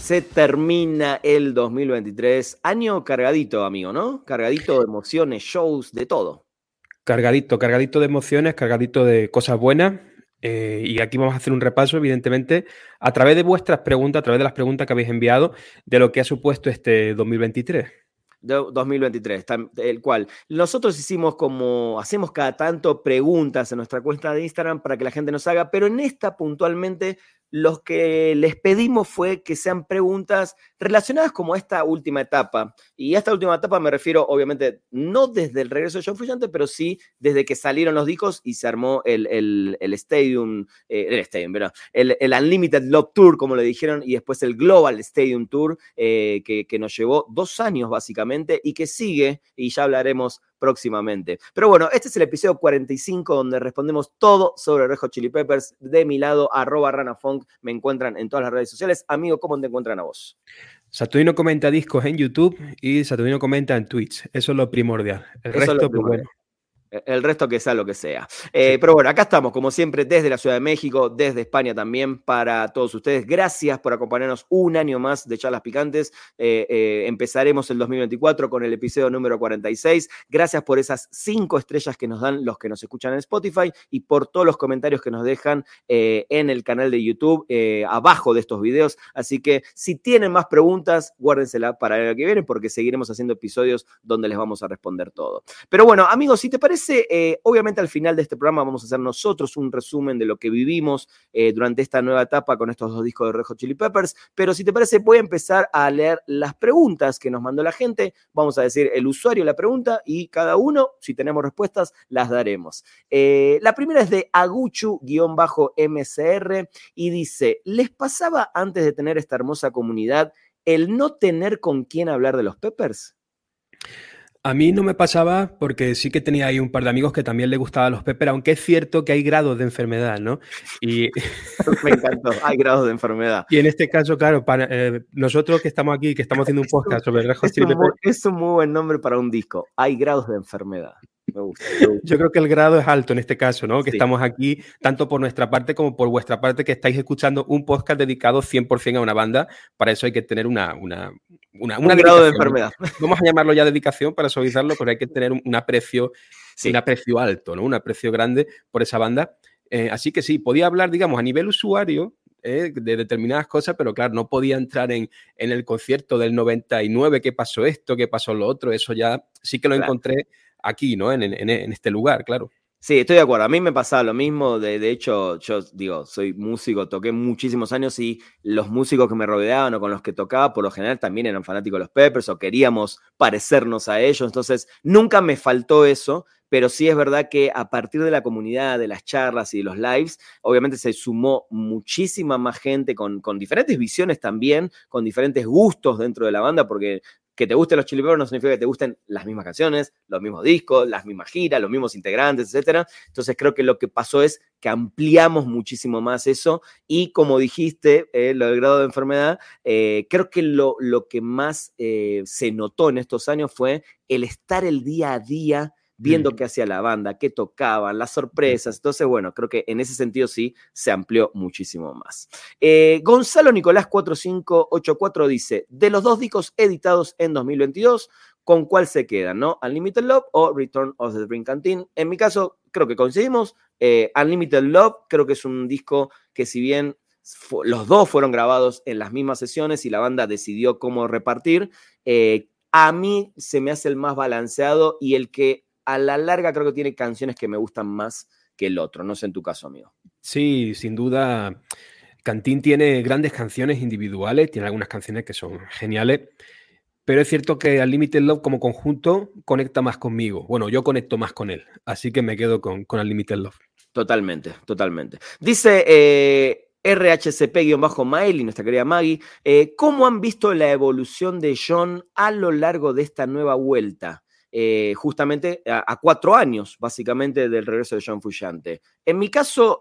Se termina el 2023, año cargadito, amigo, ¿no? Cargadito de emociones, shows, de todo. Cargadito de emociones, cargadito de cosas buenas. Y aquí vamos a hacer un repaso, evidentemente, a través de vuestras preguntas, a través de las preguntas que habéis enviado, de lo que ha supuesto este 2023. 2023, el cual nosotros hacemos cada tanto preguntas en nuestra cuenta de Instagram para que la gente nos haga, pero en esta puntualmente los que les pedimos fue que sean preguntas relacionadas como a esta última etapa. Y a esta última etapa me refiero, obviamente, no desde el regreso de John Frusciante, pero sí desde que salieron los discos y se armó el Stadium, ¿verdad? El Unlimited Love Tour, como le dijeron, y después el Global Stadium Tour, que nos llevó 2 años básicamente y que sigue, y ya hablaremos próximamente. Pero bueno, este es el episodio 45 donde respondemos todo sobre Red Hot Chili Peppers. De mi lado, @ranafunk, me encuentran en todas las redes sociales. Amigo, ¿cómo te encuentran a vos? Saturnino comenta discos en YouTube y Saturnino comenta en Twitch. Eso es lo primordial. El Eso es lo resto, pues primordial. bueno. El resto que sea lo que sea. Sí. Pero bueno, acá estamos, como siempre, desde la Ciudad de México, desde España también, para todos ustedes. Gracias por acompañarnos un año más de Charlas Picantes. Empezaremos el 2024 con el episodio número 46. Gracias por esas 5 estrellas que nos dan los que nos escuchan en Spotify y por todos los comentarios que nos dejan en el canal de YouTube, abajo de estos videos. Así que si tienen más preguntas, guárdensela para el año que viene, porque seguiremos haciendo episodios donde les vamos a responder todo. Pero bueno, amigos, si te parece, obviamente al final de este programa vamos a hacer nosotros un resumen de lo que vivimos durante esta nueva etapa con estos 2 discos de Red Hot Chili Peppers, pero si te parece voy a empezar a leer las preguntas que nos mandó la gente. Vamos a decir el usuario la pregunta y cada uno, si tenemos respuestas, las daremos. La primera es de Aguchu-MCR y dice: ¿les pasaba antes de tener esta hermosa comunidad el no tener con quién hablar de los Peppers? A mí no me pasaba porque sí que tenía ahí un par de amigos que también les gustaban los Peppers, aunque es cierto que hay grados de enfermedad, ¿no? Y Me encantó, hay grados de enfermedad. Y en este caso, claro, para nosotros que estamos aquí, que estamos haciendo un podcast sobre Red Hot Chili Peppers, Es un muy buen nombre para un disco. Hay grados de enfermedad. Me gusta. yo creo que el grado es alto en este caso, ¿no? Que Sí. estamos aquí, tanto por nuestra parte como por vuestra parte, que estáis escuchando un podcast dedicado 100% a una banda. Para eso hay que tener una Un dedicación. grado de enfermedad. Vamos a llamarlo ya dedicación para suavizarlo, pero hay que tener un aprecio, Sí. un aprecio alto, ¿no? Un aprecio grande por esa banda. Así que sí, podía hablar, digamos, a nivel usuario, de determinadas cosas, pero claro, no podía entrar en el concierto del 99, qué pasó esto, qué pasó lo otro. Eso ya sí que lo encontré aquí, ¿no? En este lugar, claro. Sí, estoy de acuerdo. A mí me pasaba lo mismo. De hecho, yo digo, soy músico, toqué muchísimos años y los músicos que me rodeaban o con los que tocaba, por lo general también eran fanáticos de los Peppers o queríamos parecernos a ellos. Entonces, nunca me faltó eso, pero sí es verdad que a partir de la comunidad, de las charlas y de los lives, obviamente se sumó muchísima más gente con diferentes visiones también, con diferentes gustos dentro de la banda, porque que te gusten los Chili Peppers no significa que te gusten las mismas canciones, los mismos discos, las mismas giras, los mismos integrantes, etc. Entonces creo que lo que pasó es que ampliamos muchísimo más eso y como dijiste, lo del grado de enfermedad, creo que lo que más se notó en estos años fue el estar el día a día viendo qué hacía la banda, qué tocaban, las sorpresas. Entonces, bueno, creo que en ese sentido sí se amplió muchísimo más. Gonzalo Nicolás 4584 dice: de los 2 discos editados en 2022, ¿con cuál se quedan, no? ¿Unlimited Love o Return of the Dream Canteen? En mi caso, creo que coincidimos. Unlimited Love creo que es un disco que, si bien los 2 fueron grabados en las mismas sesiones y la banda decidió cómo repartir, a mí se me hace el más balanceado y el que a la larga creo que tiene canciones que me gustan más que el otro. No sé en tu caso, amigo. Sí, sin duda. Canteen tiene grandes canciones individuales, tiene algunas canciones que son geniales, pero es cierto que Unlimited Love como conjunto conecta más conmigo. Bueno, yo conecto más con él, así que me quedo con Unlimited Love. Totalmente, totalmente. Dice RHCP-Mail y nuestra querida Maggie, ¿cómo han visto la evolución de John a lo largo de esta nueva vuelta? Justamente a 4 años, básicamente, del regreso de John Frusciante. En mi caso,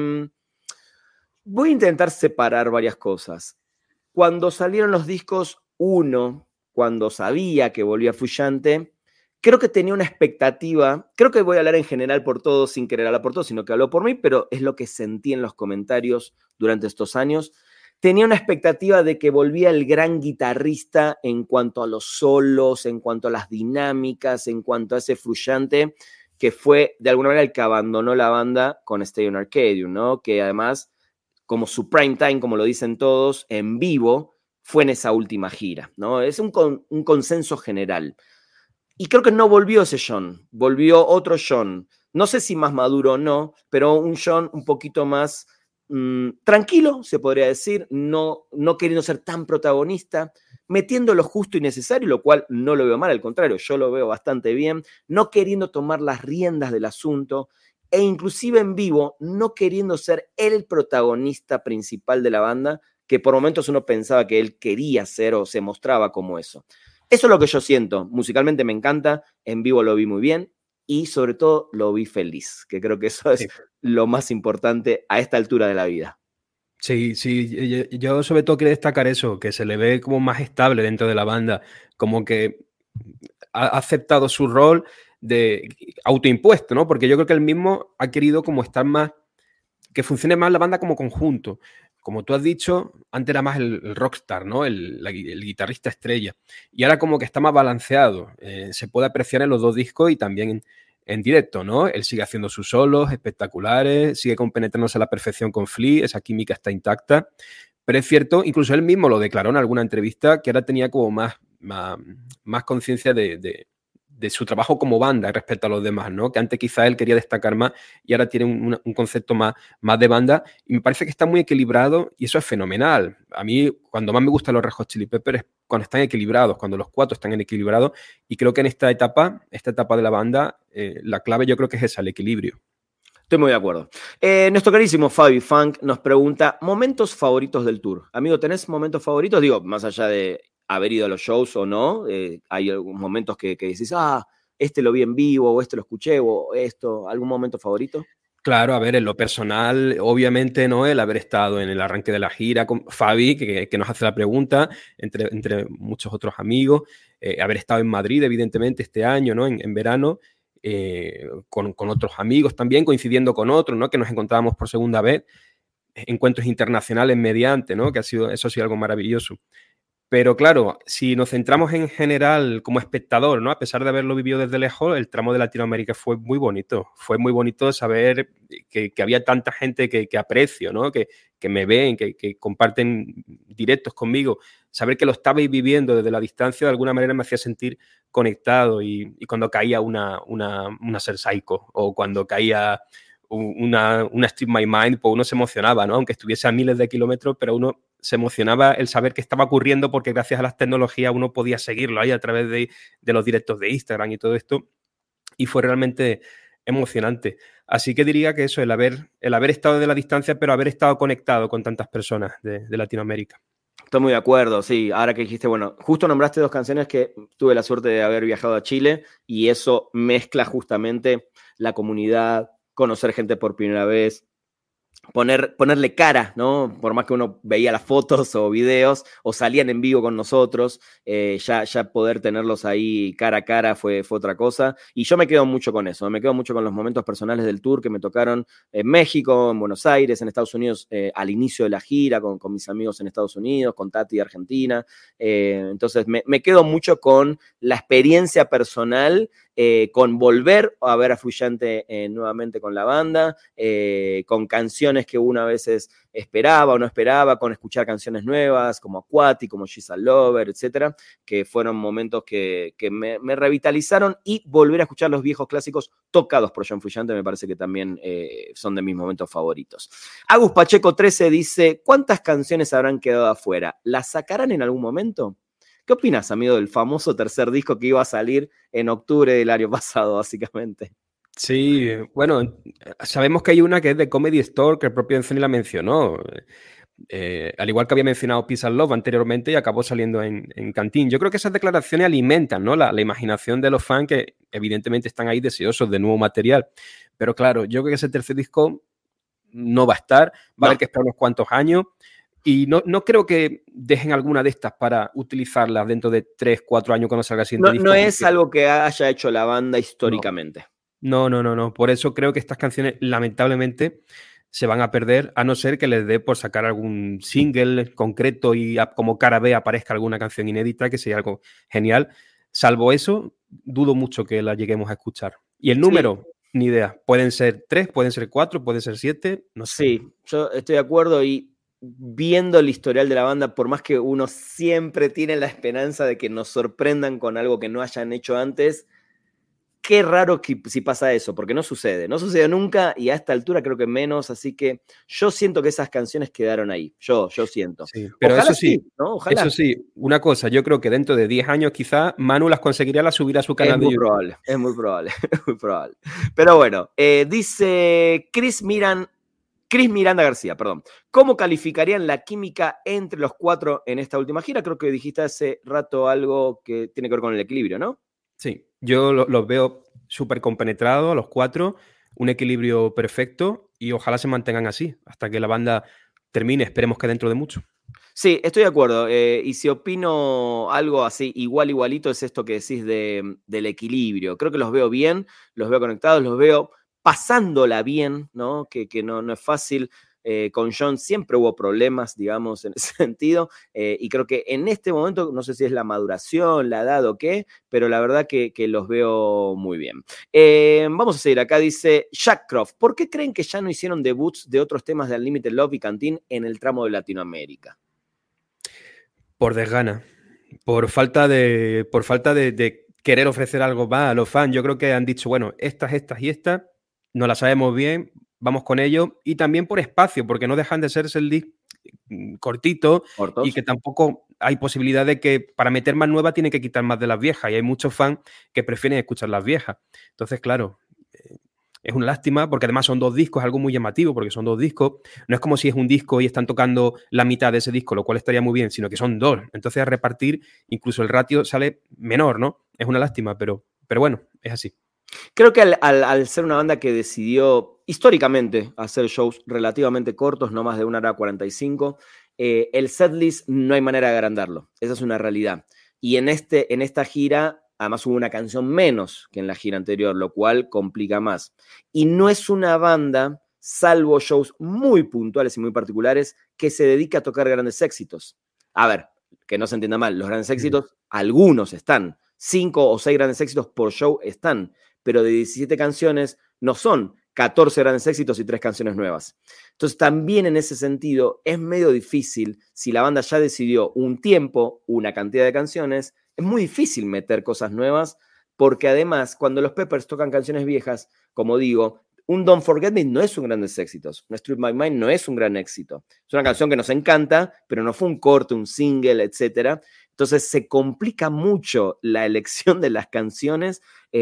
voy a intentar separar varias cosas. Cuando salieron los discos, cuando sabía que volvía Frusciante, creo que tenía una expectativa. Creo que voy a hablar en general por todos, sin querer hablar por todos, sino que hablo por mí, pero es lo que sentí en los comentarios durante estos años. tenía una expectativa de que volvía el gran guitarrista en cuanto a los solos, en cuanto a las dinámicas, en cuanto a ese fluyente, que fue de alguna manera el que abandonó la banda con Stay on Arcadium, ¿no? Que además, como su prime time, como lo dicen todos, en vivo, fue en esa última gira, ¿no? Es un consenso general. Y creo que no volvió ese John, volvió otro John. No sé si más maduro o no, pero un John un poquito más tranquilo, se podría decir, no queriendo ser tan protagonista, metiendo lo justo y necesario, lo cual no lo veo mal, al contrario, yo lo veo bastante bien, no queriendo tomar las riendas del asunto e inclusive en vivo no queriendo ser el protagonista principal de la banda, que por momentos uno pensaba que él quería ser o se mostraba como eso. Eso es lo que yo siento, musicalmente me encanta, en vivo lo vi muy bien y sobre todo lo vi feliz, que creo que eso es lo más importante a esta altura de la vida. Sí, yo sobre todo quiero destacar eso, que se le ve como más estable dentro de la banda, como que ha aceptado su rol de autoimpuesto, ¿no? Porque yo creo que él mismo ha querido como estar más, que funcione más la banda como conjunto. Como tú has dicho, antes era más el rockstar, ¿no? El guitarrista estrella. Y ahora como que está más balanceado. Se puede apreciar en los dos discos y también en directo, ¿no? Él sigue haciendo sus solos espectaculares, sigue compenetrándose a la perfección con Flea, esa química está intacta. Pero es cierto, incluso él mismo lo declaró en alguna entrevista, que ahora tenía como más conciencia de su trabajo como banda respecto a los demás, ¿no? Que antes quizá él quería destacar más y ahora tiene un concepto más de banda y me parece que está muy equilibrado y eso es fenomenal. A mí, cuando más me gustan los Red Hot Chili Peppers es cuando están equilibrados, cuando los cuatro están equilibrados y creo que en esta etapa de la banda, la clave yo creo que es esa, el equilibrio. Estoy muy de acuerdo. Nuestro carísimo Fabi Funk nos pregunta, ¿momentos favoritos del tour? Amigo, ¿tenés momentos favoritos? Digo, más allá de haber ido a los shows o no, hay algunos momentos que decís, este lo vi en vivo, o este lo escuché, o esto, ¿algún momento favorito? Claro, a ver, en lo personal, obviamente, ¿no? El haber estado en el arranque de la gira con Fabi, que nos hace la pregunta, entre muchos otros amigos, haber estado en Madrid, evidentemente, este año, ¿no? En verano, con otros amigos también, coincidiendo con otros, ¿no? Que nos encontrábamos por segunda vez, encuentros internacionales mediante, ¿no? Que eso ha sido algo maravilloso. Pero claro, si nos centramos en general como espectador, ¿no? A pesar de haberlo vivido desde lejos, el tramo de Latinoamérica fue muy bonito. Fue muy bonito saber que había tanta gente que aprecio, ¿no? Que me ven, que comparten directos conmigo. Saber que lo estabais viviendo desde la distancia de alguna manera me hacía sentir conectado y cuando caía una Ser Psycho o cuando caía una Street My Mind, pues uno se emocionaba, ¿no? Aunque estuviese a miles de kilómetros, pero uno se emocionaba el saber que estaba ocurriendo porque gracias a las tecnologías uno podía seguirlo ahí a través de los directos de Instagram y todo esto. Y fue realmente emocionante. Así que diría que eso, el haber estado desde la distancia, pero haber estado conectado con tantas personas de Latinoamérica. Estoy muy de acuerdo, sí. Ahora que dijiste, bueno, justo nombraste dos canciones que tuve la suerte de haber viajado a Chile y eso mezcla justamente la comunidad, conocer gente por primera vez, ponerle cara, ¿no? Por más que uno veía las fotos o videos o salían en vivo con nosotros, ya poder tenerlos ahí cara a cara fue otra cosa. Y yo me quedo mucho con eso, me quedo mucho con los momentos personales del tour que me tocaron en México, en Buenos Aires, en Estados Unidos, al inicio de la gira, con mis amigos en Estados Unidos, con Tati de Argentina. Entonces me quedo mucho con la experiencia personal, con volver a ver a Fluyante nuevamente con la banda, con canciones que uno a veces esperaba o no esperaba, con escuchar canciones nuevas como Aquatic, como She's a Lover, etcétera, que fueron momentos que me revitalizaron y volver a escuchar los viejos clásicos tocados por John Frusciante me parece que también son de mis momentos favoritos. Agus Pacheco 13 dice, ¿cuántas canciones habrán quedado afuera? ¿Las sacarán en algún momento? ¿Qué opinas, amigo, del famoso tercer disco que iba a salir en octubre del año pasado, básicamente? Sí, bueno, sabemos que hay una que es de Comedy Store, que el propio Anthony la mencionó. Al igual que había mencionado Peace and Love anteriormente y acabó saliendo en Canteen. Yo creo que esas declaraciones alimentan, ¿no? la imaginación de los fans que evidentemente están ahí deseosos de nuevo material. Pero claro, yo creo que ese tercer disco no va a estar, va a haber que esperar unos cuantos años. Y no creo que dejen alguna de estas para utilizarlas dentro de 3, 4 años cuando salga el siguiente disco. No es algo que haya hecho la banda históricamente. No. Por eso creo que estas canciones, lamentablemente, se van a perder, a no ser que les dé por sacar algún single concreto y como cara B aparezca alguna canción inédita, que sería algo genial. Salvo eso, dudo mucho que la lleguemos a escuchar. Y el Sí, número, ni idea. Pueden ser 3, pueden ser 4, pueden ser 7, no sé. sí, yo estoy de acuerdo y viendo el historial de la banda, por más que uno siempre tiene la esperanza de que nos sorprendan con algo que no hayan hecho antes, qué raro que si pasa eso, porque no sucede. No sucede nunca y a esta altura creo que menos, así que yo siento que esas canciones quedaron ahí. Yo siento. Sí, pero Ojalá sí, ¿no? Ojalá. eso sí, una cosa, yo creo que dentro de 10 años quizá Manu las conseguiría las subir a su Es canal de muy YouTube. probable, es muy probable, es muy probable. Pero bueno, dice Chris Miranda García, perdón. ¿Cómo calificarían la química entre los cuatro en esta última gira? Creo que dijiste hace rato algo que tiene que ver con el equilibrio, ¿no? Sí, yo los veo súper compenetrados, los cuatro, un equilibrio perfecto y ojalá se mantengan así hasta que la banda termine, esperemos que dentro de mucho. Sí, estoy de acuerdo. Y si opino algo así, igualito, es esto que decís del equilibrio. Creo que los veo bien, los veo conectados, los veo pasándola bien, ¿no? Que no es fácil. Con John siempre hubo problemas, digamos, en ese sentido. Y creo que en este momento, no sé si es la maduración, la edad o qué, pero la verdad que los veo muy bien. Vamos a seguir. Acá dice Jack Croft. ¿Por qué creen que ya no hicieron debuts de otros temas de Unlimited Love y Canteen en el tramo de Latinoamérica? Por desgana, por falta de querer ofrecer algo más a los fans. Yo creo que han dicho, bueno, estas y estas, no las sabemos bien, vamos con ello. Y también por espacio, porque no dejan de ser el disc cortito y Cortos. que tampoco hay posibilidad de que para meter más nuevas tienen que quitar más de las viejas. Y hay muchos fans que prefieren escuchar las viejas. Entonces, claro, es una lástima porque además son dos discos, algo muy llamativo porque son dos discos. No es como si es un disco y están tocando la mitad de ese disco, lo cual estaría muy bien, sino que son dos. Entonces a repartir incluso el ratio sale menor, ¿no? Es una lástima, pero bueno, es así. Creo que al ser una banda que decidió históricamente hacer shows relativamente cortos, no más de 1 hora 45, el setlist no hay manera de agrandarlo. Esa es una realidad. Y en esta gira, además hubo una canción menos que en la gira anterior, lo cual complica más. Y no es una banda, salvo shows muy puntuales y muy particulares, que se dedica a tocar grandes éxitos. A ver, que no se entienda mal, los grandes éxitos, algunos están. 5 o 6 grandes éxitos por show están, pero de 17 canciones no son 14 grandes éxitos y 3 canciones nuevas. Entonces también en ese sentido es medio difícil, si la banda ya decidió un tiempo, una cantidad de canciones, es muy difícil meter cosas nuevas, porque además cuando los Peppers tocan canciones viejas, como digo, un Don't Forget Me no es un grandes éxitos, un Street My Mind no es un gran éxito. Es una canción que nos encanta, pero no fue un corte, un single, etc. Entonces se complica mucho la elección de las canciones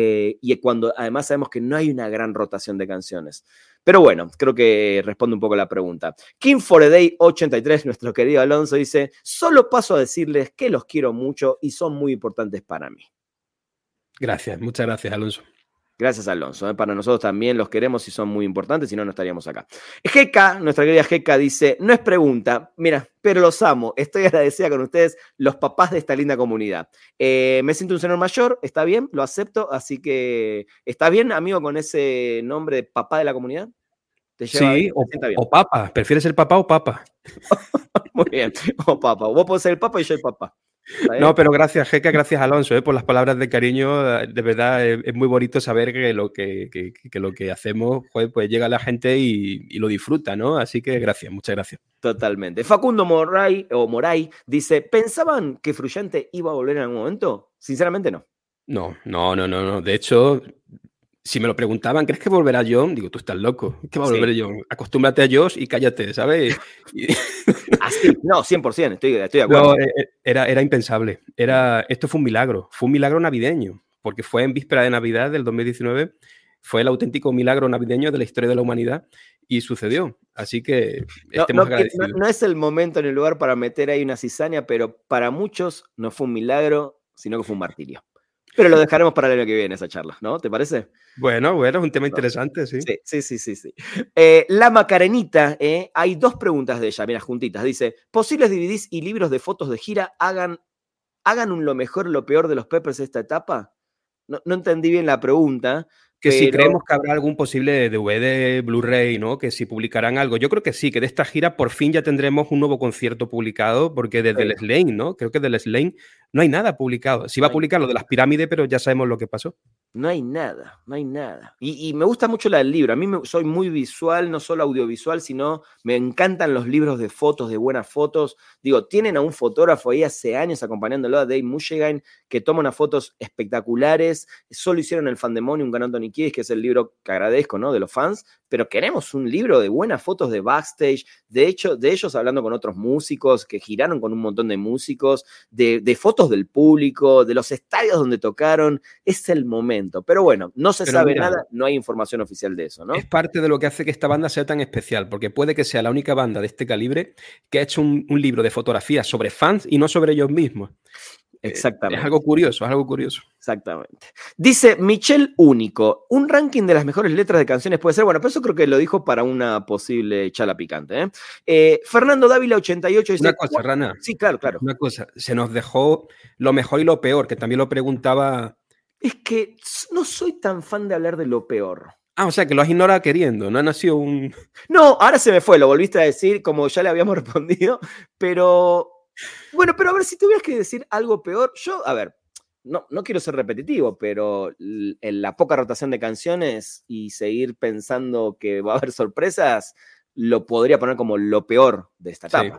y cuando además sabemos que no hay una gran rotación de canciones. Pero bueno, creo que responde un poco la pregunta. King for a Day 83, nuestro querido Alonso, dice, solo paso a decirles que los quiero mucho y son muy importantes para mí. Gracias, muchas gracias, Alonso. Gracias, Alonso. Para nosotros también los queremos y son muy importantes, si no, no estaríamos acá. Geka, nuestra querida Geka, dice, no es pregunta, mira, pero los amo. Estoy agradecida con ustedes, los papás de esta linda comunidad. Me siento un señor mayor, está bien, lo acepto, así que, ¿está bien, amigo, con ese nombre de papá de la comunidad? ¿Te lleva bien? Sí, ¿Te sienta bien? o papa. ¿Prefieres el papá o papa? Muy bien. O papa. Vos podés ser el papa y yo el papá. No, pero gracias, Jeca, gracias, Alonso, por las palabras de cariño. De verdad, es muy bonito saber que lo que hacemos pues llega a la gente y lo disfruta, ¿no? Así que gracias, muchas gracias. Totalmente. Facundo Moray dice, ¿pensaban que Fruyante iba a volver en algún momento? Sinceramente no. No. De hecho, si me lo preguntaban, ¿crees que volverá John? Digo, tú estás loco. ¿Qué va a volver John? Acostúmbrate a Josh y cállate, ¿sabes? Así, no, 100%, estoy de acuerdo. No, era impensable. Esto fue un milagro navideño, porque fue en víspera de Navidad del 2019, fue el auténtico milagro navideño de la historia de la humanidad y sucedió. Así que estemos agradecidos. No es el momento ni el lugar para meter ahí una cizaña, pero para muchos no fue un milagro, sino que fue un martirio. Pero lo dejaremos para el año que viene esa charla, ¿no? ¿Te parece? Bueno, es un tema interesante, sí. Sí. La Macarenita, hay 2 preguntas de ella, mira, juntitas. Dice, ¿posibles DVDs y libros de fotos de gira hagan un lo mejor, lo peor de los Peppers esta etapa? No entendí bien la pregunta, Que si pero creemos que habrá algún posible DVD, Blu-ray, ¿no? Que si publicarán algo. Yo creo que sí, que de esta gira por fin ya tendremos un nuevo concierto publicado, porque desde el Slane, ¿no? Creo que del Slane no hay nada publicado. Se iba a publicar lo de las pirámides, pero ya sabemos lo que pasó. no hay nada, no hay nada. Y me gusta mucho la del libro. A mí soy muy visual, no solo audiovisual, sino me encantan los libros de fotos, de buenas fotos. Digo, tienen a un fotógrafo ahí hace años acompañándolo, a Dave Mushaigan, que toma unas fotos espectaculares. Solo hicieron el Fandemonium con Anthony Kiedis, que es el libro que agradezco, ¿no? De los fans. Pero queremos un libro de buenas fotos de backstage, de hecho, de ellos hablando con otros músicos, que giraron con un montón de músicos, de fotos del público, de los estadios donde tocaron. Es el momento. Pero bueno, no se sabe nada, no hay información oficial de eso, ¿no? Es parte de lo que hace que esta banda sea tan especial, porque puede que sea la única banda de este calibre que ha hecho un libro de fotografías sobre fans y no sobre ellos mismos. Exactamente. Es algo curioso, es algo curioso. Exactamente. Dice Michelle Único, un ranking de las mejores letras de canciones puede ser, bueno, pero eso creo que lo dijo para una posible chala picante. Fernando Dávila 88 dice... Una cosa, Rana. Sí, claro. Una cosa, se nos dejó lo mejor y lo peor, que también lo preguntaba... Es que no soy tan fan de hablar de lo peor. O sea, que lo has ignorado queriendo, no ha nacido un... No, ahora se me fue, lo volviste a decir, como ya le habíamos respondido, pero... Bueno, pero a ver, si tuvieras que decir algo peor, yo, a ver, no quiero ser repetitivo, pero en la poca rotación de canciones y seguir pensando que va a haber sorpresas, lo podría poner como lo peor de esta etapa.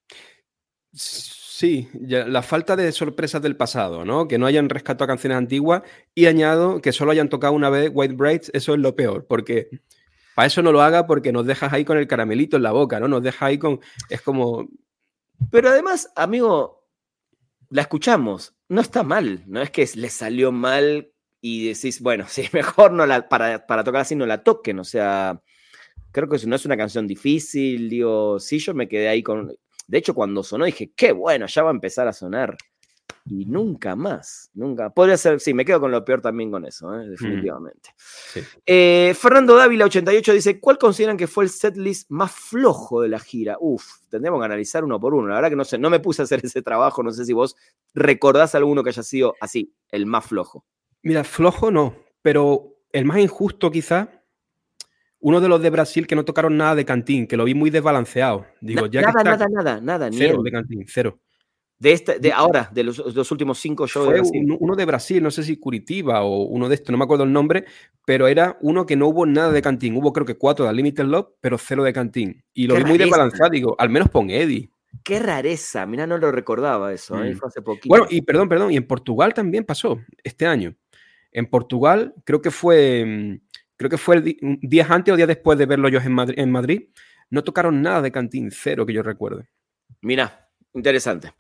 Sí, la falta de sorpresas del pasado, ¿no? Que no hayan rescatado canciones antiguas y añado que solo hayan tocado una vez White Braids, eso es lo peor, porque para eso no lo haga porque nos dejas ahí con el caramelito en la boca, ¿no? Nos dejas ahí con... Es como... Pero además, amigo, la escuchamos, no está mal, no es que le salió mal y decís, bueno, sí, mejor no para tocar así no la toquen, o sea, creo que no es una canción difícil, digo, sí, yo me quedé ahí con... De hecho, cuando sonó dije, qué bueno, ya va a empezar a sonar. Y nunca más, nunca. Podría ser, sí, me quedo con lo peor también con eso, definitivamente. Sí. Fernando Dávila 88 dice, ¿cuál consideran que fue el setlist más flojo de la gira? Tendremos que analizar uno por uno. La verdad que no sé, no me puse a hacer ese trabajo, no sé si vos recordás alguno que haya sido así, el más flojo. Mira, flojo no, pero el más injusto quizás, uno de los de Brasil que no tocaron nada de Cantín, que lo vi muy desbalanceado. Digo, Nada. Cero de Cantín, cero. De los últimos 5 shows fue de Brasil. Uno de Brasil, no sé si Curitiba o uno de estos, no me acuerdo el nombre, pero era uno que no hubo nada de Cantín. Hubo creo que 4 de Unlimited Love, pero 0 de Cantín. Y lo vi muy desbalanceado, digo, al menos pon Eddie. Qué rareza, mirá, no lo recordaba eso, fue hace poquito. Bueno, y perdón, y en Portugal también pasó este año. En Portugal creo que fue días antes o días después de verlo yo en Madrid, no tocaron nada de Cantín, 0 que yo recuerde. Mirá. Interesante.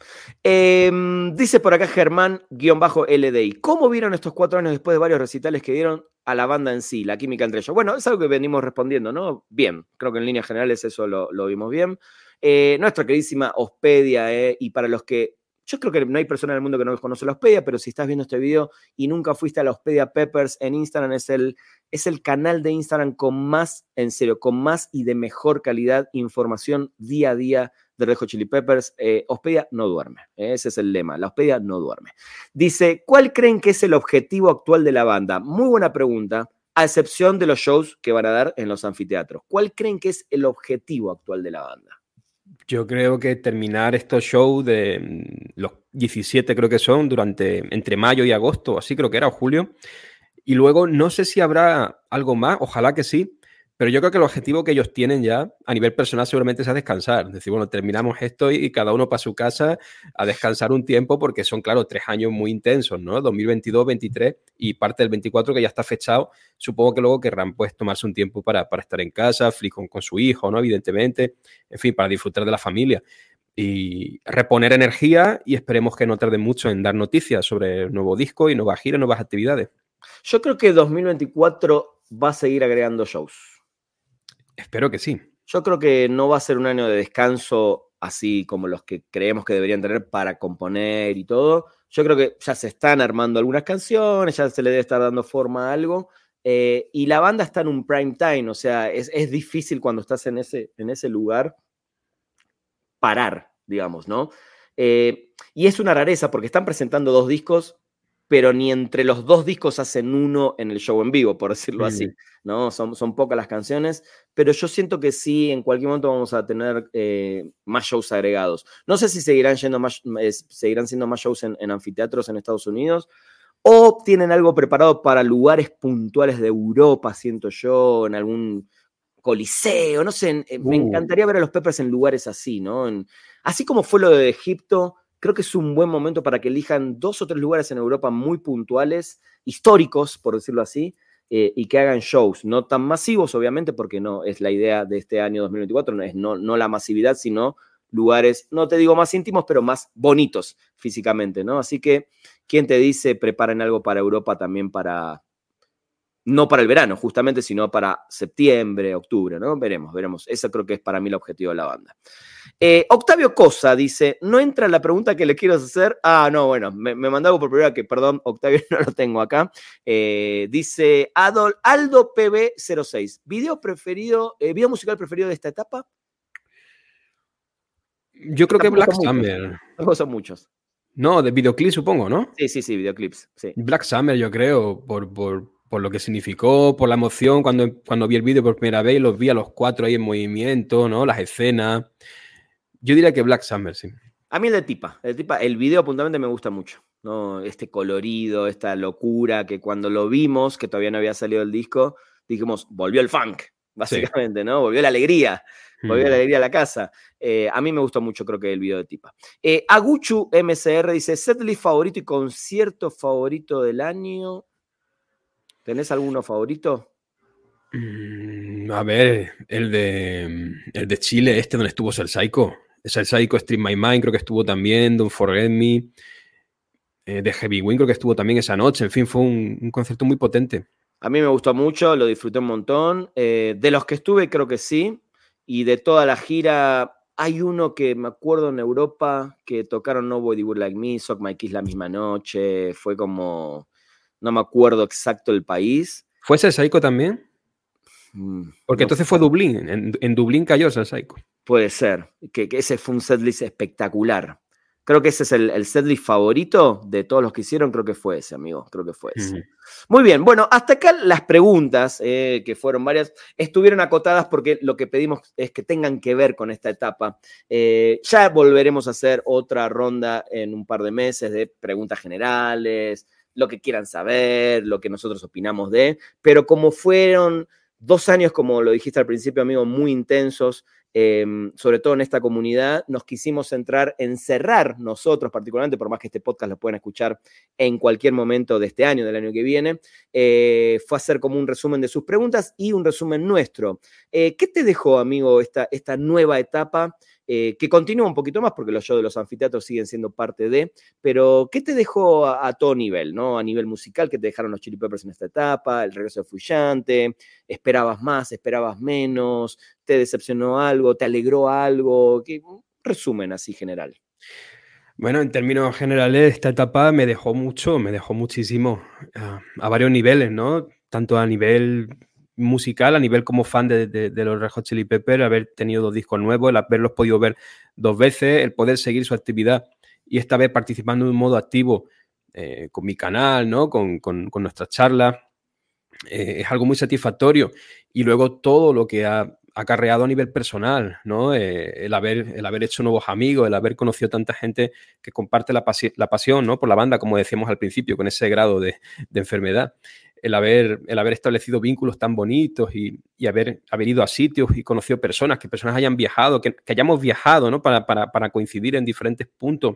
Dice por acá Germán-LDI. ¿Cómo vieron estos 4 años después de varios recitales que dieron a la banda en sí, la química entre ellos? Bueno, es algo que venimos respondiendo, ¿no? Bien, creo que en líneas generales eso lo vimos bien. Nuestra queridísima Hospedia, y para los que... Yo creo que no hay persona en el mundo que no conoce la Hospedia, pero si estás viendo este video y nunca fuiste a la Hospedia Peppers en Instagram, es el canal de Instagram con más, en serio, con más y de mejor calidad información día a día de Red Hot Chili Peppers. Hospedia no duerme. Ese es el lema. La Hospedia no duerme. Dice, ¿cuál creen que es el objetivo actual de la banda? Muy buena pregunta, a excepción de los shows que van a dar en los anfiteatros. ¿Cuál creen que es el objetivo actual de la banda? Yo creo que terminar estos shows de los 17 creo que son, entre mayo y agosto, así creo que era, o julio. Y luego no sé si habrá algo más, ojalá que sí, pero yo creo que el objetivo que ellos tienen ya a nivel personal seguramente es a descansar. Es decir, bueno, terminamos esto y cada uno para su casa a descansar un tiempo porque son, claro, 3 años muy intensos, ¿no? 2022, 23 y parte del 24 que ya está fechado. Supongo que luego querrán pues tomarse un tiempo para estar en casa, feliz con su hijo, ¿no? Evidentemente, en fin, para disfrutar de la familia y reponer energía y esperemos que no tarde mucho en dar noticias sobre el nuevo disco y nuevas giras, nuevas actividades. Yo creo que 2024 va a seguir agregando shows. Espero que sí. Yo creo que no va a ser un año de descanso así como los que creemos que deberían tener para componer y todo. Yo creo que ya se están armando algunas canciones, ya se le debe estar dando forma a algo. Y la banda está en un prime time, o sea, es difícil cuando estás en ese lugar parar, digamos, ¿no? Y es una rareza porque están presentando 2 discos pero ni entre los dos discos hacen uno en el show en vivo, por decirlo así, ¿no? Son pocas las canciones, pero yo siento que sí, en cualquier momento vamos a tener más shows agregados. No sé si seguirán siendo más shows en anfiteatros en Estados Unidos, o tienen algo preparado para lugares puntuales de Europa, siento yo, en algún coliseo, no sé, me encantaría ver a los Peppers en lugares así, ¿no? Así como fue lo de Egipto, creo que es un buen momento para que elijan 2 o 3 lugares en Europa muy puntuales, históricos, por decirlo así, y que hagan shows, no tan masivos, obviamente, porque no es la idea de este año 2024, no la masividad, sino lugares, no te digo más íntimos, pero más bonitos físicamente, ¿no? Así que, ¿quién te dice preparen algo para Europa también no para el verano, justamente, sino para septiembre, octubre, ¿no? Veremos. Eso creo que es para mí el objetivo de la banda. Octavio Cosa dice, ¿no entra la pregunta que le quiero hacer? No, bueno, me mandaba por primera que, perdón, Octavio, no lo tengo acá. Dice Aldo PB06, ¿video musical preferido de esta etapa? Yo creo que Black Summer. Son muchos. No, de videoclip supongo, ¿no? Sí, videoclips, sí. Black Summer, yo creo, por lo que significó, por la emoción cuando vi el vídeo por primera vez y los vi a los 4 ahí en movimiento, ¿no? Las escenas. Yo diría que Black Summer, sí. A mí el Tipa, el video puntualmente me gusta mucho, ¿no? Este colorido, esta locura que cuando lo vimos, que todavía no había salido el disco, dijimos, volvió el funk, básicamente, sí. ¿No? Volvió la alegría. Volvió la alegría a la casa. A mí me gustó mucho, creo que el video de Tipa. Aguchu MCR dice, setlist favorito y concierto favorito del año. ¿Tenés alguno favorito? A ver, el de Chile, donde estuvo Cell Psycho. Cell Psycho, Stream My Mind, creo que estuvo también, Don't Forget Me. De Heavy Wind, creo que estuvo también esa noche. En fin, fue un concierto muy potente. A mí me gustó mucho, lo disfruté un montón. De los que estuve, creo que sí. Y de toda la gira, hay uno que me acuerdo en Europa que tocaron Nobody Would Like Me, Suck My Kiss la misma noche. Fue como, no me acuerdo exacto el país. ¿Fue Cell Psycho también? Porque no, entonces fue Dublín. En Dublín cayó Cell Psycho. Puede ser, que ese fue un setlist espectacular. Creo que ese es el setlist favorito de todos los que hicieron, creo que fue ese, amigo, creo que fue ese. Muy bien, bueno, hasta acá las preguntas, que fueron varias, estuvieron acotadas porque lo que pedimos es que tengan que ver con esta etapa. Ya volveremos a hacer otra ronda en un par de meses de preguntas generales, lo que quieran saber, lo que nosotros opinamos pero como fueron 2 años, como lo dijiste al principio, amigo, muy intensos, sobre todo en esta comunidad, nos quisimos centrar en cerrar nosotros particularmente, por más que este podcast lo puedan escuchar en cualquier momento de este año, del año que viene, fue hacer como un resumen de sus preguntas y un resumen nuestro. ¿Qué te dejó, amigo, esta nueva etapa? Que continúa un poquito más porque los shows de los anfiteatros siguen siendo parte pero ¿qué te dejó a todo nivel, ¿no? A nivel musical, ¿qué te dejaron los Chili Peppers en esta etapa? El regreso de Frusciante, ¿esperabas más, esperabas menos? ¿Te decepcionó algo? ¿Te alegró algo? Un resumen así general. Bueno, en términos generales, esta etapa me dejó muchísimo, a varios niveles, ¿no? Tanto a nivel musical, a nivel como fan de los Red Hot Chili Peppers, haber tenido 2 discos nuevos, el haberlos podido ver 2 veces, el poder seguir su actividad y esta vez participando de un modo activo con mi canal, ¿no? Con nuestras charlas, es algo muy satisfactorio. Y luego todo lo que ha acarreado a nivel personal, ¿no? El haber hecho nuevos amigos, el haber conocido tanta gente que comparte la pasión, ¿no? Por la banda, como decíamos al principio, con ese grado de enfermedad. El haber establecido vínculos tan bonitos y haber ido a sitios y conocido personas, que personas hayan viajado, que hayamos viajado, ¿no? Para coincidir en diferentes puntos.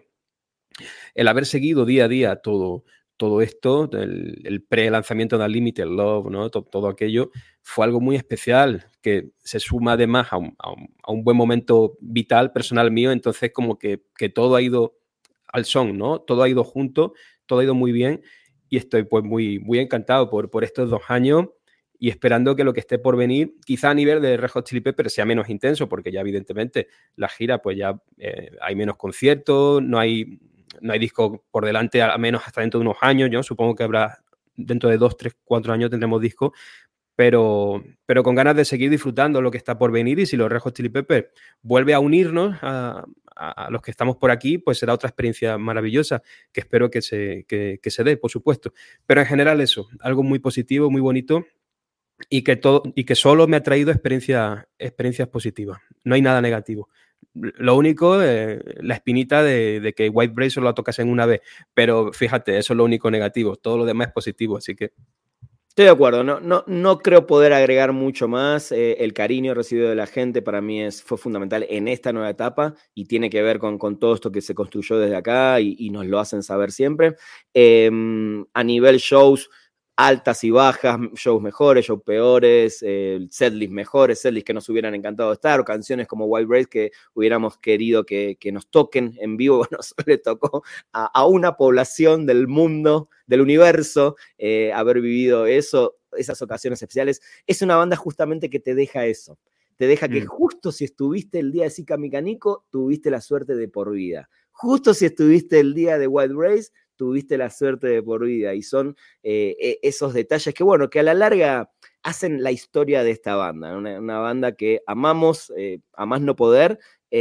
El haber seguido día a día todo esto, el pre-lanzamiento de Unlimited Love, ¿no? Todo aquello fue algo muy especial que se suma además a un buen momento vital, personal mío. Entonces como que todo ha ido al son, ¿no? Todo ha ido junto, todo ha ido muy bien y estoy pues muy, muy encantado por estos 2 años y esperando que lo que esté por venir, quizá a nivel de Red Hot Chili Peppers sea menos intenso, porque ya evidentemente la gira pues ya hay menos conciertos, no hay disco por delante, al menos hasta dentro de unos años. Yo supongo que habrá dentro de 2, 3, 4 años tendremos disco, pero con ganas de seguir disfrutando lo que está por venir. Y si los Red Hot Chili Peppers vuelve a unirnos a a los que estamos por aquí, pues será otra experiencia maravillosa, que espero que se dé, por supuesto. Pero en general eso, algo muy positivo, muy bonito, y que solo me ha traído experiencias positivas. No hay nada negativo. Lo único, la espinita de que White Brace solo la tocas en una vez, pero fíjate, eso es lo único negativo, todo lo demás es positivo, así que... Estoy de acuerdo, no creo poder agregar mucho más. El cariño recibido de la gente para mí fue fundamental en esta nueva etapa y tiene que ver con todo esto que se construyó desde acá y nos lo hacen saber siempre. A nivel shows, altas y bajas, shows mejores, shows peores, setlist mejores, setlist que nos hubieran encantado estar, o canciones como Wild Race que hubiéramos querido que nos toquen en vivo. Bueno, solo le tocó a una población del mundo, del universo, haber vivido eso, esas ocasiones especiales. Es una banda justamente que te deja eso. Te deja que justo si estuviste el día de Sika Micanico, tuviste la suerte de por vida. Justo si estuviste el día de Wild Race, tuviste la suerte de por vida. Y son esos detalles que, bueno, que a la larga hacen la historia de esta banda. Una banda que amamos a más no poder,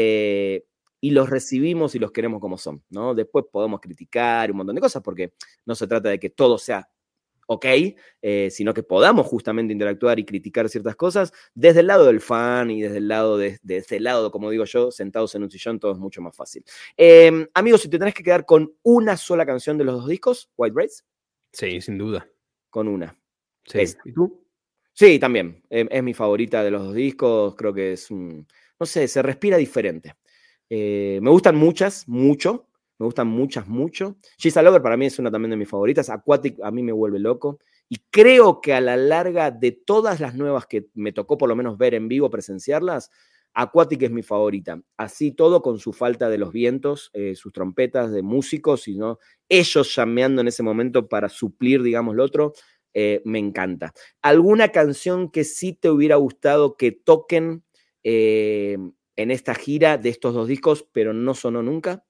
y los recibimos y los queremos como son, ¿no? Después podemos criticar un montón de cosas, porque no se trata de que todo sea ok, sino que podamos justamente interactuar y criticar ciertas cosas desde el lado del fan y desde el lado de ese lado, como digo yo, sentados en un sillón, todo es mucho más fácil. Amigos, si te tenés que quedar con una sola canción de los dos discos, White Race. Sí, sin duda. Con una. Sí. ¿Y tú? Sí, también. Es mi favorita de los dos discos. Creo que es no sé, se respira diferente. Me gustan muchas, mucho. Me gustan muchas, mucho. She's a Lover para mí es una también de mis favoritas. Aquatic a mí me vuelve loco. Y creo que a la larga de todas las nuevas que me tocó por lo menos ver en vivo, presenciarlas, Aquatic es mi favorita. Así todo con su falta de los vientos, sus trompetas de músicos, sino ellos llameando en ese momento para suplir, digamos, lo otro. Me encanta. ¿Alguna canción que sí te hubiera gustado que toquen en esta gira de estos dos discos, pero no sonó nunca?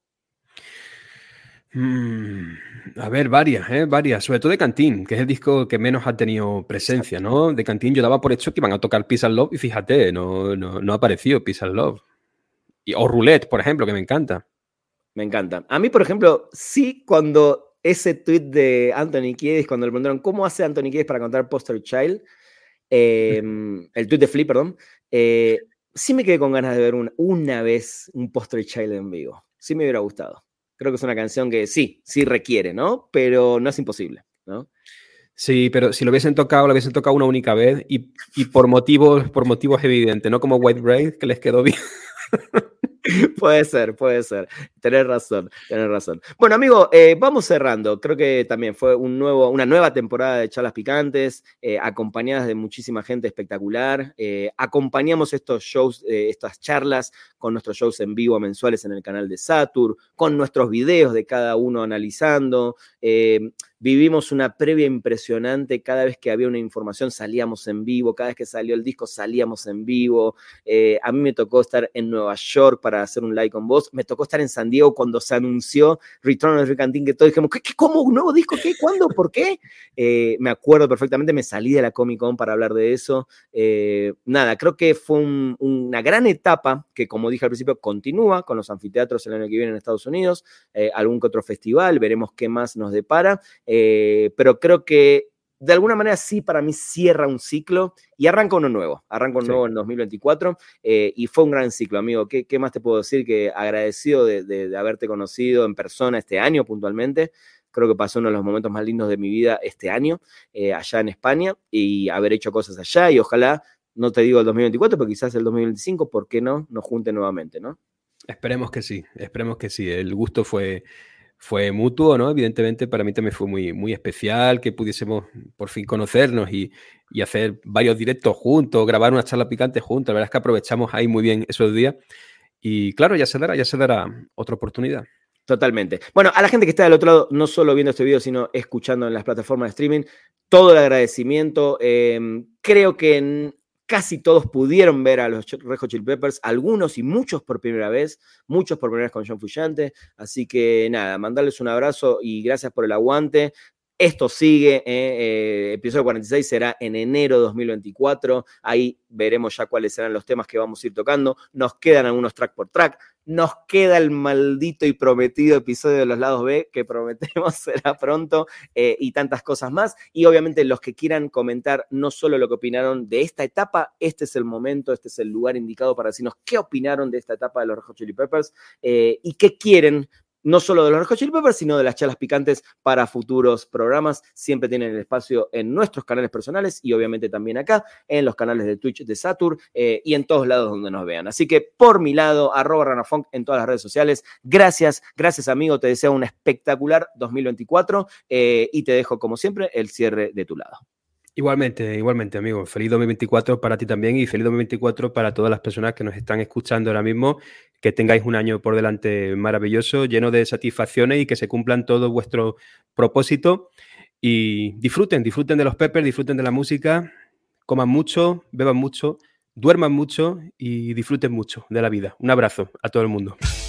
A ver, varias, sobre todo de Canteen, que es el disco que menos ha tenido presencia, ¿no? De Canteen yo daba por hecho que iban a tocar Peace and Love y fíjate, no ha aparecido Peace and Love. O Roulette, por ejemplo, que me encanta. Me encanta. A mí, por ejemplo, sí, cuando ese tweet de Anthony Kiedis, cuando le preguntaron cómo hace Anthony Kiedis para cantar Poster Child, el tweet de Flip, perdón, sí me quedé con ganas de ver una vez un Poster Child en vivo. Sí me hubiera gustado. Creo que es una canción que sí requiere, ¿no? Pero no es imposible, ¿no? Sí, pero si lo hubiesen tocado una única vez y por motivos evidentes, no como White Braid, que les quedó bien. Puede ser. Tenés razón. Bueno, amigo, vamos cerrando. Creo que también fue una nueva temporada de Charlas Picantes, acompañadas de muchísima gente espectacular. Acompañamos estos shows, estas charlas, con nuestros shows en vivo mensuales en el canal de Satur, con nuestros videos de cada uno analizando. Vivimos una previa impresionante. Cada vez que había una información salíamos en vivo, cada vez que salió el disco salíamos en vivo. A mí me tocó estar en Nueva York para hacer un live con vos. Me tocó estar en San Diego cuando se anunció Return of the Canteen, que todos dijimos, ¿cómo? ¿Un nuevo disco? ¿Qué? ¿Cuándo? ¿Por qué? Me acuerdo perfectamente, me salí de la Comic Con para hablar de eso. Nada, creo que fue una gran etapa que, como dije al principio, continúa con los anfiteatros el año que viene en Estados Unidos, algún que otro festival, veremos qué más nos depara. Pero creo que de alguna manera sí, para mí cierra un ciclo y arranca uno nuevo. Nuevo en 2024 y fue un gran ciclo, amigo. ¿Qué más te puedo decir? Que agradecido de haberte conocido en persona este año puntualmente. Creo que pasó uno de los momentos más lindos de mi vida este año, allá en España, y haber hecho cosas allá, y ojalá, no te digo el 2024, pero quizás el 2025, ¿por qué no? Nos junten nuevamente, ¿no? Esperemos que sí. El gusto fue mutuo, ¿no? Evidentemente para mí también fue muy, muy especial que pudiésemos por fin conocernos y hacer varios directos juntos, grabar una charla picante juntos. La verdad es que aprovechamos ahí muy bien esos días y claro, ya se dará otra oportunidad. Totalmente. Bueno, a la gente que está del otro lado, no solo viendo este video, sino escuchando en las plataformas de streaming, todo el agradecimiento. Creo que casi todos pudieron ver a los Red Hot Chili Peppers, algunos y muchos por primera vez con John Frusciante. Así que nada, mandarles un abrazo y gracias por el aguante. Esto sigue, episodio 46 será en enero de 2024, ahí veremos ya cuáles serán los temas que vamos a ir tocando, nos quedan algunos track por track, nos queda el maldito y prometido episodio de los lados B, que prometemos será pronto, y tantas cosas más, y obviamente los que quieran comentar no solo lo que opinaron de esta etapa, este es el momento, este es el lugar indicado para decirnos qué opinaron de esta etapa de los Red Hot Chili Peppers, y qué quieren, no solo de los Red Hot Chili Peppers, sino de las charlas picantes para futuros programas. Siempre tienen el espacio en nuestros canales personales y obviamente también acá, en los canales de Twitch de Satur y en todos lados donde nos vean. Así que por mi lado, @ranafunk en todas las redes sociales. Gracias amigo, te deseo un espectacular 2024 y te dejo como siempre el cierre de tu lado. Igualmente, amigo. Feliz 2024 para ti también y feliz 2024 para todas las personas que nos están escuchando ahora mismo. Que tengáis un año por delante maravilloso, lleno de satisfacciones y que se cumplan todos vuestros propósitos. Y disfruten de los Peppers, disfruten de la música, coman mucho, beban mucho, duerman mucho y disfruten mucho de la vida. Un abrazo a todo el mundo.